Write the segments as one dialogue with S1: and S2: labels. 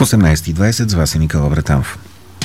S1: 18:20 с вас е Никола Братанов.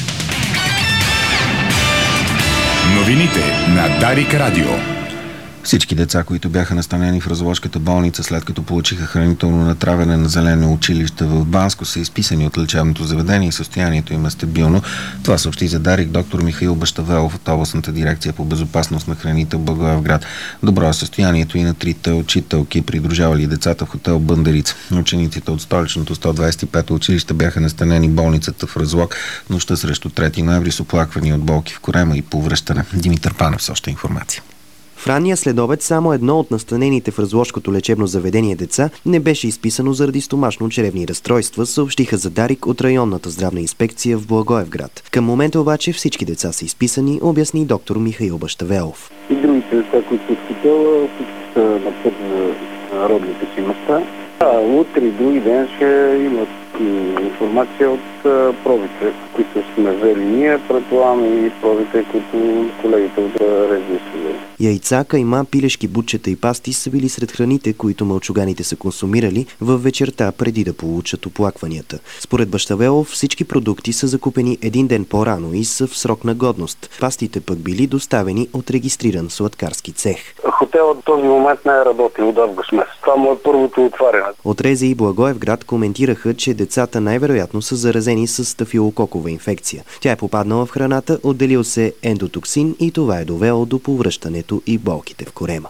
S2: Новините на Дарик Радио.
S1: Всички деца, които бяха настанени в Разложката болница, след като получиха хранително натравяне на зелено училище в Банско, са изписани от лечебното заведение и състоянието им е стабилно. Това съобщи за Дарик доктор Михаил Бащавелов от областната дирекция по безопасност на храните в Благоевград. Добро е състоянието и на трите учителки, придружавали децата в хотел Бъндерица. Учениците от столичното 125-то училище бяха настанени в болницата в Разлог нощта срещу 3 ноември с оплаквания от болки в корема и повръщане. Димитър Панев с още информация.
S3: В ранния следобед само едно от настанените в Разложкото лечебно заведение деца не беше изписано заради стомашно-чревни разстройства, съобщиха за Дарик от районната здравна инспекция в Благоевград. Към момента обаче всички деца са изписани, обясни доктор Михаил Бащавелов.
S4: И другите деца, които са в хотела, всички са на път на родните си места. Утре и други ден ще имат информация от пробите, които сме взели ние, предполагаме и пробите, които колегите от РЗИ са взели.
S3: Яйца, кайма, пилешки, бутчета и пасти са били сред храните, които мълчуганите са консумирали във вечерта преди да получат оплакванията. Според Бащавелов всички продукти са закупени един ден по-рано и са в срок на годност. Пастите пък били доставени от регистриран сладкарски цех.
S4: Хотелът в този момент не е работил от август месец. Това му е първото отваряне.
S3: От РЗИ Благоевград коментираха, че децата най-вероятно са заразени с стафилококова инфекция. Тя е попаднала в храната, отделил се ендотоксин и това е довело до повръщането и болките в корема.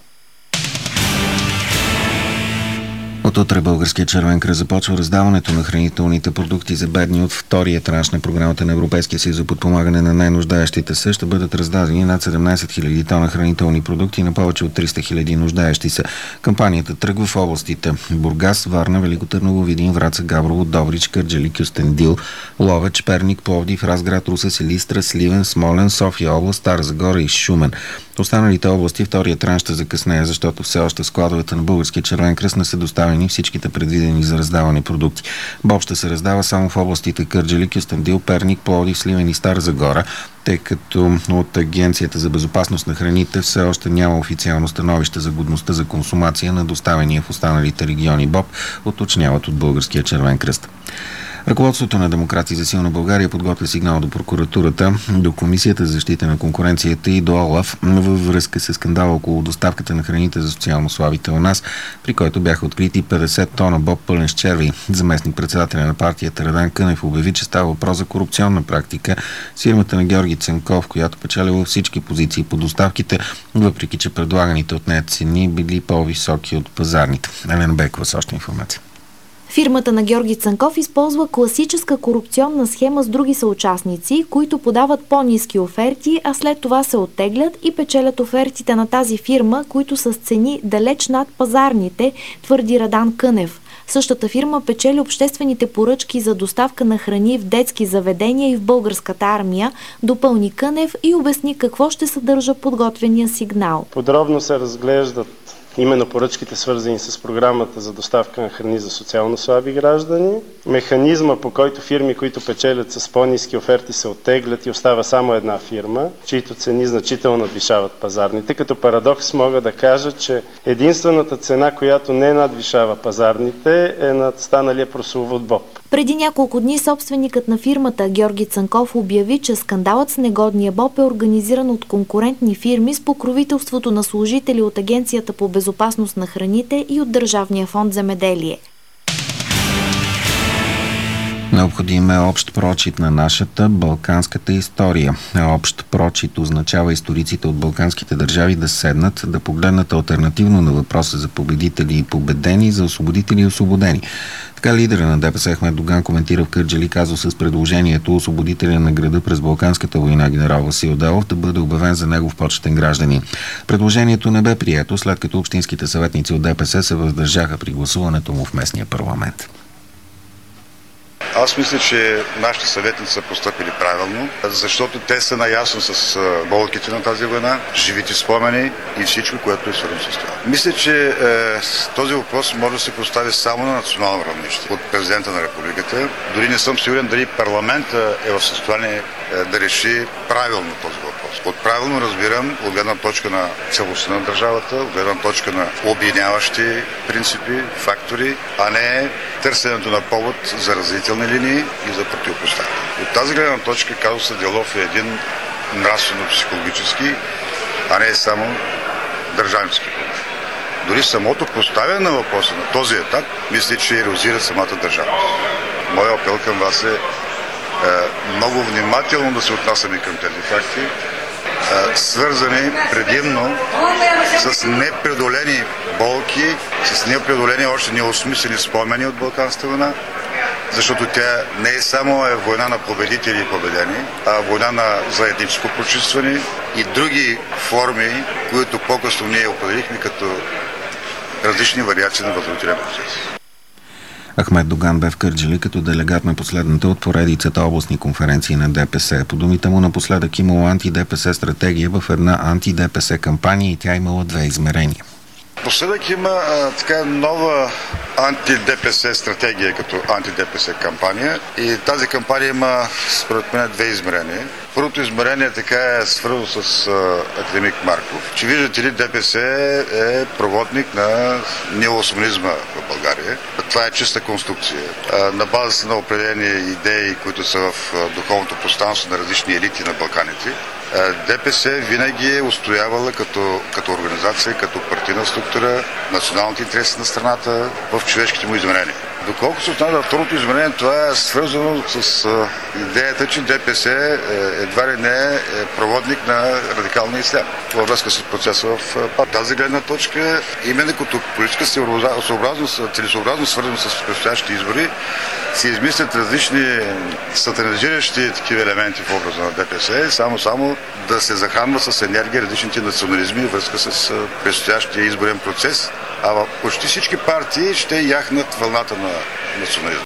S1: От утре Българският червен кръст започва раздаването на хранителните продукти за бедни от втория транш на програмата на Европейския съюз за подпомагане на най-нуждаещите се. Ще бъдат раздадени над 17 000 тона хранителни продукти на повече от 300 000 нуждаещи се. Кампанията тръгва в областите Бургас, Варна, Велико Търново, Видин, Враца, Габрово, Добрич, Кърджали, Кюстендил, Ловеч, Перник, Пловдив, Разград, Русе, Силистра, Сливен, Смолян, София област, Стара Загора и Шумен. В останалите области втория транш ще закъснее, защото все още в складовете на Българския червен кръст не са доставени всичките предвидени за раздаване продукти. Боб ще се раздава само в областите Кърджали, Кюстендил, Перник, Пловдив, Сливен и Стара Загора, тъй като от Агенцията за безопасност на храните все още няма официално становище за годността за консумация на доставения в останалите региони Боб, уточняват от Българския червен кръст. Ръководството на Демократи за силна България подготвя сигнал до прокуратурата, до Комисията за защита на конкуренцията и до ОЛАФ във връзка с скандала около доставката на храните за социално слабите у нас, при който бяха открити 50 тона боб пълен с черви. Заместник-председателя на партията Радан Кънев обяви, че става въпрос за корупционна практика с фирмата на Георги Цанков, която печелила всички позиции по доставките, въпреки че предлаганите от нея цени били по-високи от пазарните. Елена Бекова с още информация.
S5: Фирмата на Георги Цанков използва класическа корупционна схема с други съучастници, които подават по-ниски оферти, а след това се оттеглят и печелят офертите на тази фирма, които са с цени далеч над пазарните, твърди Радан Кънев. Същата фирма печели обществените поръчки за доставка на храни в детски заведения и в българската армия, допълни Кънев и обясни какво ще съдържа подготвения сигнал.
S6: Подробно се разглеждат именно поръчките, свързани с програмата за доставка на храни за социално слаби граждани, механизма, по който фирми, които печелят с по-ниски оферти, се оттеглят и остава само една фирма, чието цени значително надвишават пазарните. Като парадокс мога да кажа, че единствената цена, която не надвишава пазарните, е над станалия прословут боб.
S5: Преди няколко дни собственикът на фирмата Георги Цанков обяви, че скандалът с негодния боб е организиран от конкурентни фирми с покровителството на служители от Агенцията по безопасност на храните и от Държавния фонд земеделие.
S1: Необходим е общ прочит на нашата балканската история. Общ прочит означава историците от балканските държави да седнат, да погледнат алтернативно на въпроса за победители и победени, за освободители и освободени. Така лидера на ДПС Ахмед Доган коментира в Кърджали казус с предложението освободителя на града през Балканската война генерал Васил Делов да бъде обявен за негов почетен гражданин. Предложението не бе прието, след като общинските съветници от ДПС се въздържаха при гласуването му в местния парламент.
S7: Аз мисля, че нашите съветници са постъпили правилно, защото те са наясно с болките на тази война, живите спомени и всичко, което е свързано с това. Мисля, че този въпрос може да се постави само на национално равнище от президента на републиката. Дори не съм сигурен дали парламента е в състояние да реши правилно този въпрос. правилно разбирам от гледна точка на целостта на държавата, от гледна точка на обединяващи принципи, фактори, а не търсенето на повод за разделителни линии и за противопоставяне. От тази гледна точка казусът Делов е един нравствено-психологически, а не само държавнически проблем. Дори самото поставяне на въпроса на този етап, мисля, че ерозира самата държава. Моя апел към вас е много внимателно да се отнасяме към тези факти, свързани предимно с непреодолени болки, с непреодолени още неосмислени спомени от Балканската война, защото тя не е само война на победители и победени, а война за етническо прочистване и други форми, които по-късно ние определихме като различни вариации на възродителен процес.
S1: Ахмед Доган бе в Кърджали като делегат на последната от поредицата областни конференции на ДПС. По думите му, напоследък имало анти-ДПС стратегия в една анти-ДПС кампания и тя имала две измерения.
S7: Последък има нова анти-ДПС стратегия като анти-ДПС кампания и тази кампания има според мен две измерения. Първото измерение е свързано с академик Марков, че виждате ли ДПС е проводник на неосманизма в България. Това е чиста конструкция. На базата на определени идеи, които са в духовното пространство на различни елити на Балканите, ДПС винаги е устоявала като организация, като партийна структура, националните интереси на страната в човешките му измерения. Доколко се отнася второто измерение, това е свързано с идеята, че ДПС едва ли не е проводник на радикалния ислям във връзка с процеса в тази гледна точка. Именно като политическа целесообразност, свързано с предстоящите избори, се измислят различни сатанизиращи такива елементи в образа на ДПС, само да се захранва с енергия различните национализми във връзка с предстоящия изборен процес, а почти всички партии ще яхнат вълната на национализма.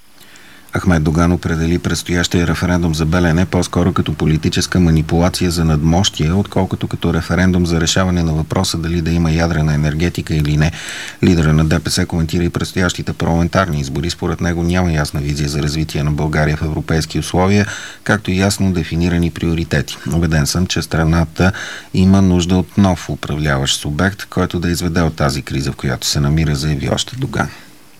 S1: Ахмед Доган определи предстоящия референдум за Белене по-скоро като политическа манипулация за надмощие, отколкото като референдум за решаване на въпроса дали да има ядрена енергетика или не. Лидера на ДПС коментира и предстоящите парламентарни избори. Според него няма ясна визия за развитие на България в европейски условия, както и ясно дефинирани приоритети. Убеден съм, че страната има нужда от нов управляващ субект, който да изведе от тази криза, в която се намира, заяви още Доган.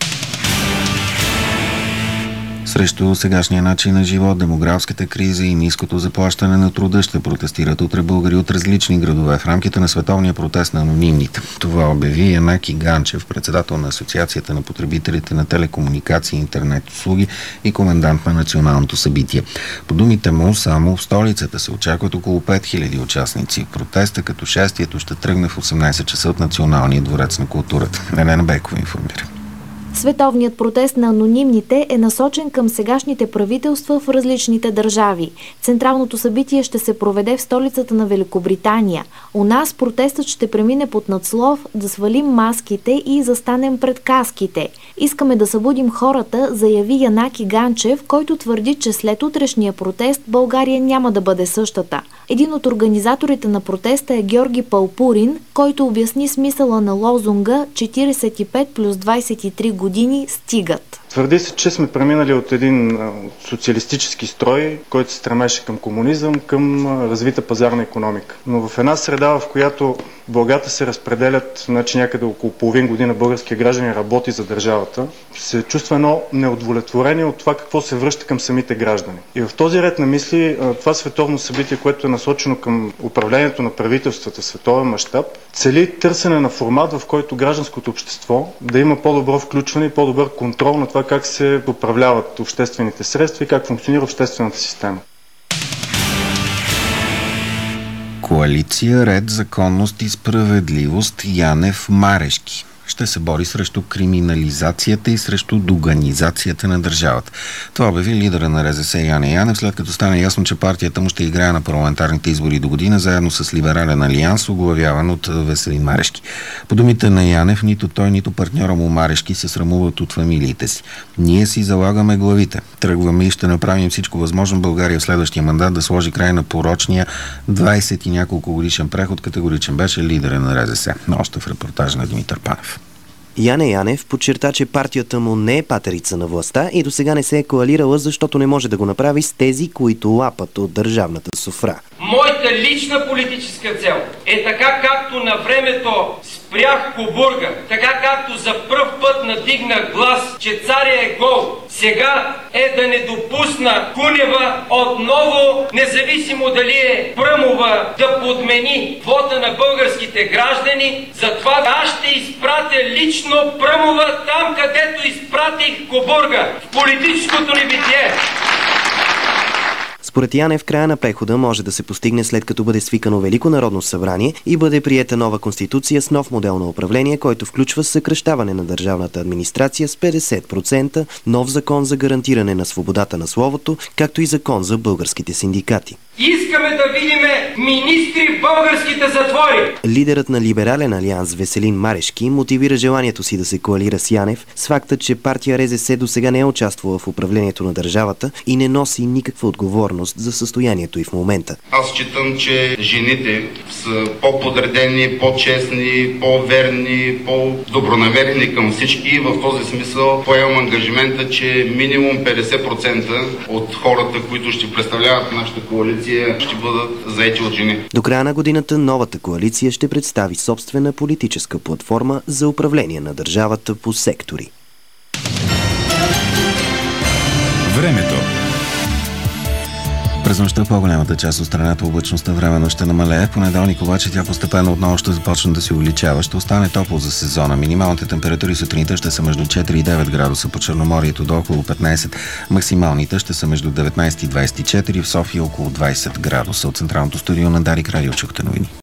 S1: Срещу сегашния начин на живот, демографската криза и ниското заплащане на труда ще протестират утре българи от различни градове в рамките на световния протест на анонимните. Това обяви Янаки Ганчев, председател на Асоциацията на потребителите на телекомуникации и интернет услуги и комендант на националното събитие. По думите му, само в столицата се очакват около 5000 участници в протеста, като шествието ще тръгне в 18 часа от Националния дворец на културата. Елена Бекова информира.
S5: Световният протест на анонимните е насочен към сегашните правителства в различните държави. Централното събитие ще се проведе в столицата на Великобритания. У нас протестът ще премине под надслов "Да свалим маските и застанем пред каските". Искаме да събудим хората, заяви Янаки Ганчев, който твърди, че след утрешния протест България няма да бъде същата. Един от организаторите на протеста е Георги Палпурин, който обясни смисъла на лозунга "45 плюс 23 години стигат".
S2: Твърди се, че сме преминали от един социалистически строй, който се стремеше към комунизъм, към развита пазарна икономика. Но в една среда, в която благата се разпределят, значи някъде около половин година българския гражданин работи за държавата, се чувства едно неудовлетворение от това какво се връща към самите граждани. И в този ред на мисли, това световно събитие, което е насочено към управлението на правителствата в световен мащаб, цели търсене на формат, в който гражданското общество да има по-добро включване и по-добър контрол на това как се управляват обществените средства и как функционира обществената система.
S1: Коалиция "Ред, законност и справедливост" Янев Марешки ще се бори срещу криминализацията и срещу доганизацията на държавата. Това обяви лидера на РЗС Яне Янев, след като стане ясно, че партията му ще играе на парламентарните избори до година, заедно с Либерален алианс, оглавяван от Веселин Марешки. По думите на Янев, нито той, нито партньора му Марешки се срамуват от фамилиите си. "Ние си залагаме главите. Тръгваме и ще направим всичко възможно България в следващия мандат да сложи край на порочния 20 и няколко годишен преход", категоричен беше лидера на РЗС. Още в репортажа на Димитър Панев.
S3: Яне Янев подчерта, че партията му не е патерица на властта и досега не се е коалирала, защото не може да го направи с тези, които лапат от държавната софра.
S8: моята лична политическа цел е така както на времето спрях Кобурга, така както за пръв път надигнах глас, че царя е гол, сега е да не допусна Кунева отново, независимо дали е Пръмова, да подмени вота на българските граждани. Затова аз ще изпратя лично Пръмова там, където изпратих Кобурга, в политическото небитие.
S3: Според Янев, края на прехода може да се постигне след като бъде свикано Велико народно събрание и бъде приета нова конституция с нов модел на управление, който включва съкращаване на държавната администрация с 50%, нов закон за гарантиране на свободата на словото, както и закон за българските синдикати.
S8: Искаме да видим министри в българските затвори!
S3: Лидерът на Либерален алианс Веселин Марешки мотивира желанието си да се коалира с Янев с факта, че партия РЗС до сега не е участвала в управлението на държавата и не носи никаква отговорност за състоянието й в момента.
S9: Аз считам, че жените са по-подредени, по-честни, по-верни, по-добронамерени към всички и в този смисъл поемам ангажимента, че минимум 50% от хората, които ще представляват нашата коалиция, ще бъдат заети от жени.
S3: До края на годината новата коалиция ще представи собствена политическа платформа за управление на държавата по сектори.
S10: Времето.
S1: През нощта по-голямата част от страната облачността временно ще намалее. В понеделник обаче тя постепенно отново ще започне да се увеличава. Ще остане топло за сезона. Минималните температури сутринта ще са между 4 и 9 градуса, по Черноморието до около 15. Максималните ще са между 19 и 24, в София около 20 градуса. От централното студио на Дарик Радио чухте новини.